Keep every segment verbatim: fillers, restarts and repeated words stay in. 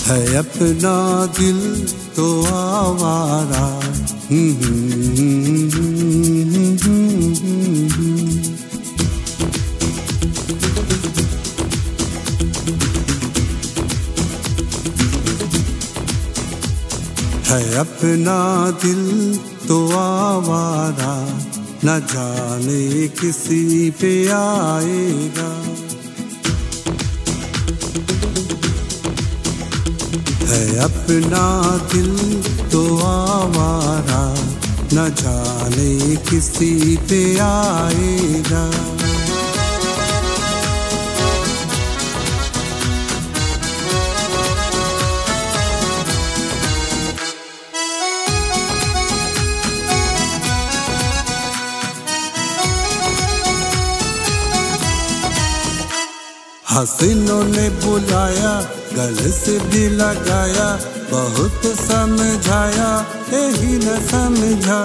है अपना दिल तो आवारा। है अपना दिल तो आवारा, न जाने किसी पे आएगा। है अपना दिल तो आवारा, न जाने किसी पे आएगा। हसीनों ने बुलाया, गले से भी लगाया, बहुत समझाया, यही न समझा।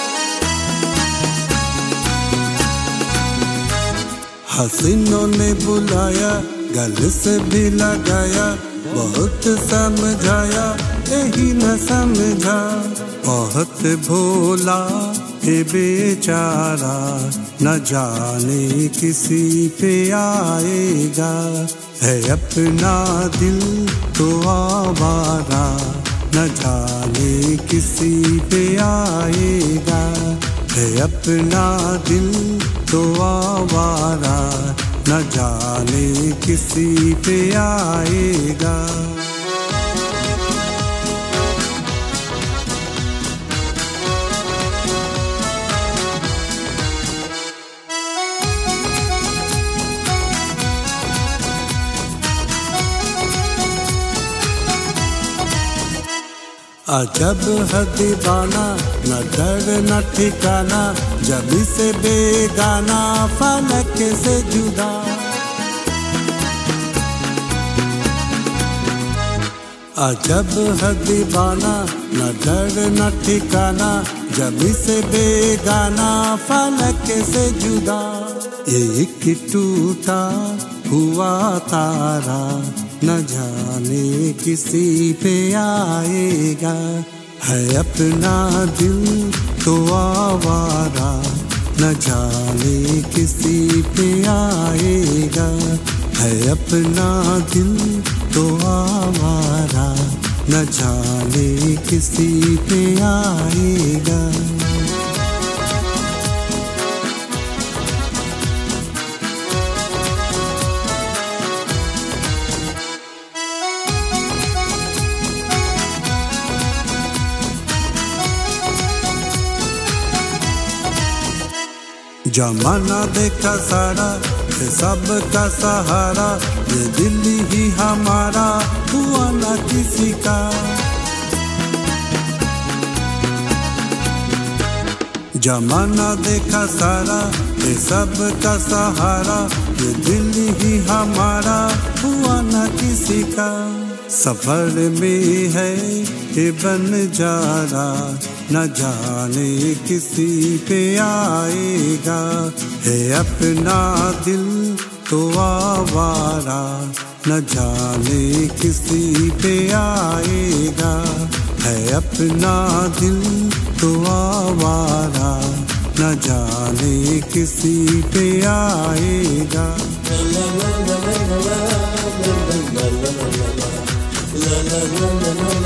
हसीनों ने बुलाया, गले से भी लगाया, बहुत समझाया, यही न समझा। बहुत भोला ये बेचारा, न जाने किसी पे आएगा। है अपना दिल तो आवारा, न जाने किसी पे आएगा। है अपना दिल तो आवारा, न जाने किसी पे आएगा। अजब है दीवाना, न डर न ठिकाना, जब से बेगाना, फलक से जुदा। अजब है दीवाना, न डर न ठिकाना, जब से बेगाना, फलक से जुदा। एक टूटा हुआ तारा, न जाने किसी पे आएगा। है अपना दिल तो आवारा, न जाने किसी पे आएगा। है अपना दिल तो आवारा, न जाने किसी पे आएगा। जमाना देखा सारा, ये सब का सहारा, ये दिल ही हमारा, हुआ न किसी का। जमाना देखा सारा, ये सब का सहारा, ये दिल ही हमारा, हुआ न किसी का। सफर में है ये बंजारा, न जाने किसी पे आएगा। है अपना दिल तो आवारा, न जाने किसी पे आएगा। है अपना दिल तो आवारा, न जाने किसी पे आएगा। La la la la la la la la la la la la la la la la la